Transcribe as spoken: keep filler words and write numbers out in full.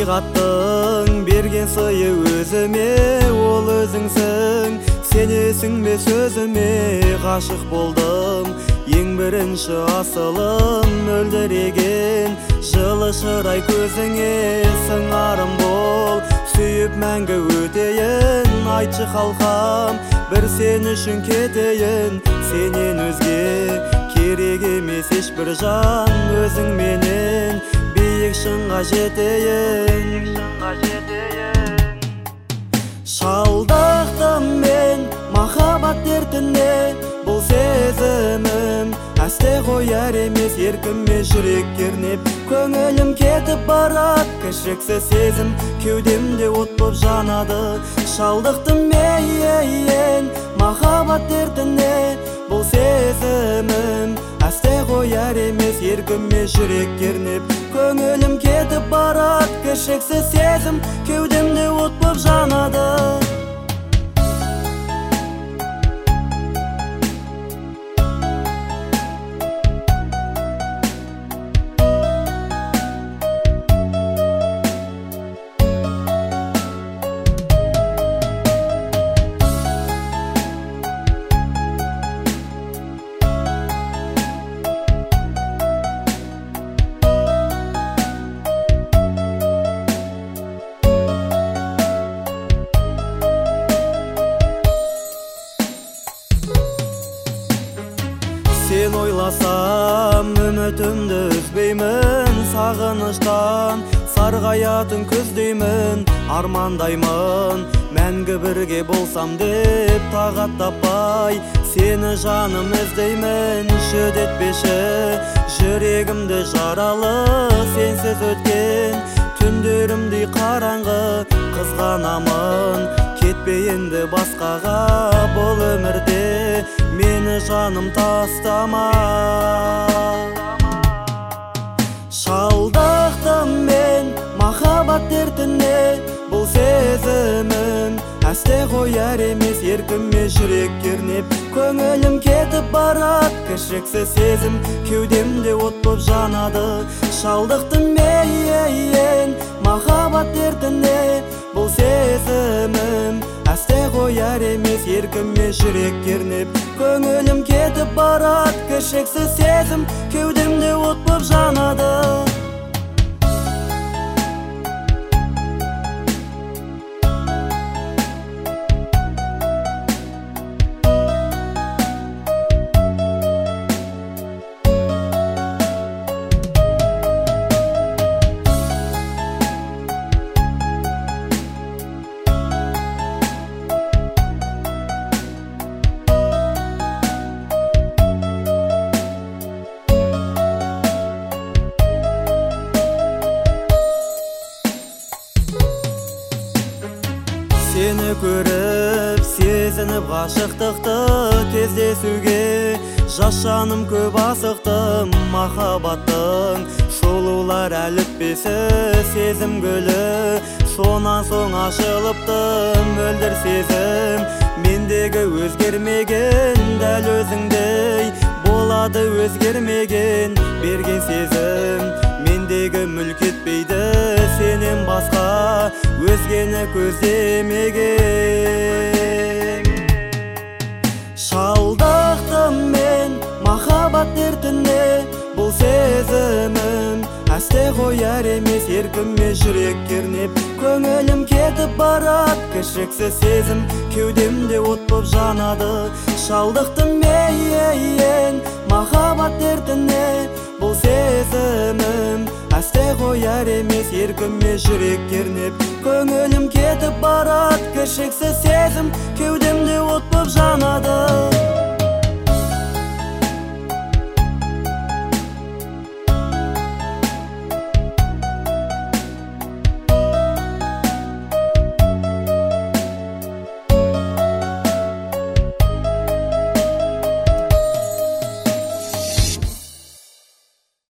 табиғаттың берген сыйы өзіме, ол өзіңсің. Сенесің бе сөзіме, ғашық болдым. Ең бірінші асылым мөлдіреген, жылы шырай көзіңе сыңарым бол. Сүйіп мәңгі өтейін, айтшы қалқам, бір сен үшін кетейін. Сенен өзге керек емес ешбір жан, өзің менен биік шыңға жетейін. Шалдықтым мен махаббат дертіне, бұл сезімім әсте қояр емес, еркіме жүрек кернеп. Көңілім кетіп барат, кішіксіз сезім кеудемде от боп жанады. Шалдықтым мен махаббат дертіне, бұл сезімім әсте қояр емес, еркіме жүрек кернеп. Көңілім кетіп барат, кішіксіз сезім кеудемде от боп жанады. Сен ойласам үмітімді үзбеймін, сағыныштан сарғаятын күздеймін. Армандаймын мәңгі бірге болсам деп, тағат таппай сені жаным іздеймін. Жүдетпеші жүрегімді жаралы, сенсіз өткен түндерімдей қараңғы. Қызғанамын кетпейінді басқаға, бұл өмірде мені жаным тастама. Шалдықтым мен махаббат дертіне, бұл сезімім әсте қояр емес, еркіме жүрек кернеп. Көңілім кетіп барат, кішіксіз сезім кеудемде от боп жанады. Шалдықтым мен махаббат дертіне, бұл сезімім әсте қояр емес, еркіме жүрек кернеп. Көңілім кетіп барат, кішіксіз сезім кеудемде от боп жанады. Сені көріп, сезініп ғашықтықты, кездесуге жас жаным көп асықтым. Махаббаттың шолулар әліппесі, сезім гүлі сонан соң ашылыпты. Мөлдір сезім мендегі өзгермеген, дәл өзіңдей болады өзгермеген. Берген сезім мендегі мүлк етпейді, сенен басқа өзгені көздемеген. Шалдықтым мен махаббат дертіне, бұл сезімім әсте қояр емес, еркіме жүрек кернеп. Көңілім кетіп барат, кішіксіз сезім кеудемде от боп жанады. Шалдықтым мен махаббат дертіне, бұл сезімім әсте қояр емес, еркіме жүрек кернеп. Көңілім кетіп барат, кішіксіз сезім кеудемде от боп жанады.